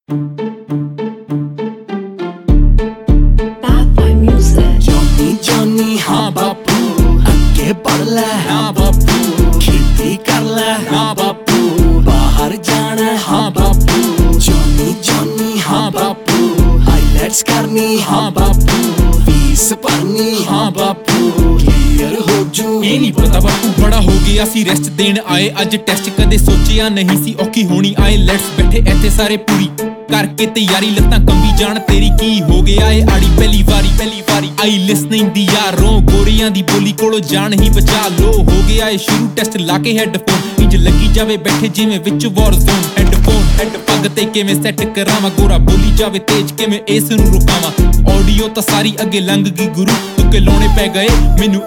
Johnny Johnny हाँ बापू अगे बढ़ ले हाँ बापू खेती कर ले हाँ बापू बाहर जाना हाँ बापू जॉनी जॉनी हाँ बापू हाईलाइट्स करनी हाँ बापू फीस भरनी हाँ बापू क्लियर हो जू ये नहीं पता बापू बड़ा हो गया सी रेस्ट देन आए अज टेस्ट कदे सोचिया नहीं सी औखी होनी आए लेट्स बैठे इत्थे सारे पूरी करके तैयारी लत्तां कंबी जान तेरी की हो गया है आड़ी पहली वारी आई लिसनिंग दी यारों गोरियां दी बोली कोलो जान ही बचा लो हो गया है शुरू टेस्ट लाके हेडफोन इंज लगी जावे बैठे जिवें विच वॉर जोन हेड पग ते किवें सेट करावां गोरा बोली जावे तेज किवें इस नूं रुकावां ऑडियो तां सारी अगे लंघ गई गुरु तुके लाउणे पै गए मैनू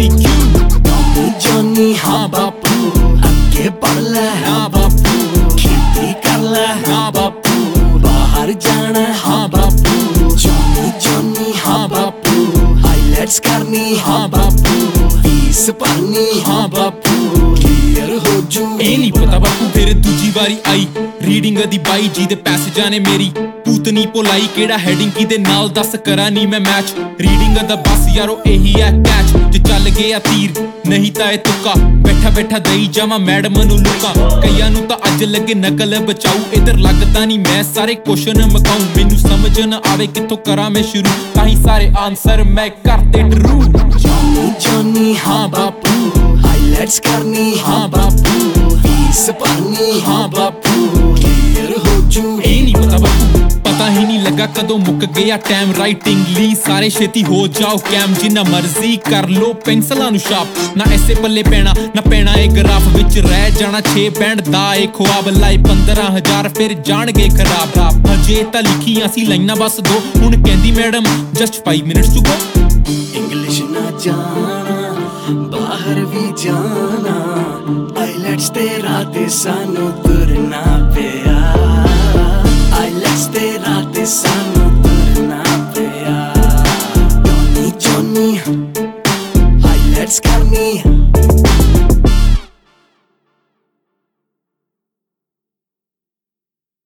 MCQ जॉनी हाँ बापू अगे बढ़ ले हाँ बापू खेती कर ले हाँ बापू बाहर जाना हाँ बापू जॉनी जॉनी हाँ बापू हाईलाइट्स करनी हाँ बापू फीस भरनी हाँ बापू क्लियर हो जू ਇਹ ਨਹੀਂ ਪਤਾ ਬਾਪੂ ਫਿਰ ਦੂਜੀ ਵਾਰੀ ਆਈ ਰੀਡਿੰਗ ਦੀ ਬਾਈ ਜੀ ਦੇ ਪੈਸੇਜਾਂ ਨੇ ਮੇਰੀ ਪੂਤਨੀ ਭੁਲਾਈ ਕਿਹੜਾ ਹੈਡਿੰਗ ਕਿਦੇ ਨਾਲ ਦੱਸ ਕਰਾਂ ਨਹੀਂ ਮੈਂ ਮੈਚ ਰੀਡਿੰਗ ਦਾ ਬਸ ਯਾਰੋ ਇਹੀ ਹੈ ਕੈਚ ਜੇ ਚੱਲ ਗਿਆ ਤੀਰ ਨਹੀਂ ਤਾਂ ਇਹ ਤੁੱਕਾ ਬੈਠਾ ਦਈ ਜਾਵਾਂ ਮੈਡਮ ਨੂੰ ਲੁਕਾ ਕਈਆਂ ਨੂੰ ਤਾਂ ਅੱਜ ਲੱਗੇ ਨਕਲ ਬਚਾਊ ਇਧਰ ਲੱਗਦਾ ਨਹੀਂ ਮੈਂ ਸਾਰੇ ਕੁਐਸਚਨ ਮਕਾਉ ਮੈਨੂੰ ਸਮਝ ਨਾ ਆਵੇ ਕਿੱਥੋਂ ਕਰਾਂ ਮੈਂ ਸ਼ੁਰੂ ਤਾਂ ਹੀ ਸਾਰੇ ਆਨਸਰ ਮੈਂ ਕਰਤੇ ਡਰੂ जॉनी जॉनी हाँ बापू हाईलाइट्स करनी हाँ बापू फीस भरनी हाँ बापू क्लियर हो जू ਇਹ ਨਹੀਂ ਪਤਾ ਬਾਪੂ ਪਤਾ ਹੀ ਨਹੀਂ ਲੱਗਾ ਕਦੋਂ ਮੁੱਕ ਗਿਆ ਟਾਈਮ ਰਾਈਟਿੰਗ ਲਈ ਸਾਰੇ ਛੇਤੀ ਹੋ ਜਾਓ ਕੈਮ ਜਿੰਨਾ ਮਰਜ਼ੀ ਕਰ ਲੋ ਪੈਨਸਲਾਂ ਨੂੰ ਸ਼ਾਰਪ ਨਾ ਐਸੇ ਪੱਲੇ ਪੈਣਾ ਨਾ ਪੈਣਾ ਇਹ ਗ੍ਰਾਫ ਵਿੱਚ ਰਹਿ ਜਾਣਾ 6 ਬੈਂਡ ਦਾ ਇਹ ਖੁਆਬ ਲਾਏ 15000 ਫਿਰ ਜਾਣਗੇ ਖਰਾਬ ਹਜੇ ਤਾਂ ਲਿਖੀਆਂ ਸੀ ਲਾਈਨਾਂ ਬਸ ਦੋ ਹੁਣ ਕਹਿੰਦੀ madam just 5 minutes to go English ना जाना बाहर भी जाना आईलेट्स तेरा ते सानू तुरना पिया आईलेट्स तेरा ते सानू तुरना पिया जॉनी जॉनी आईलेट्स करनी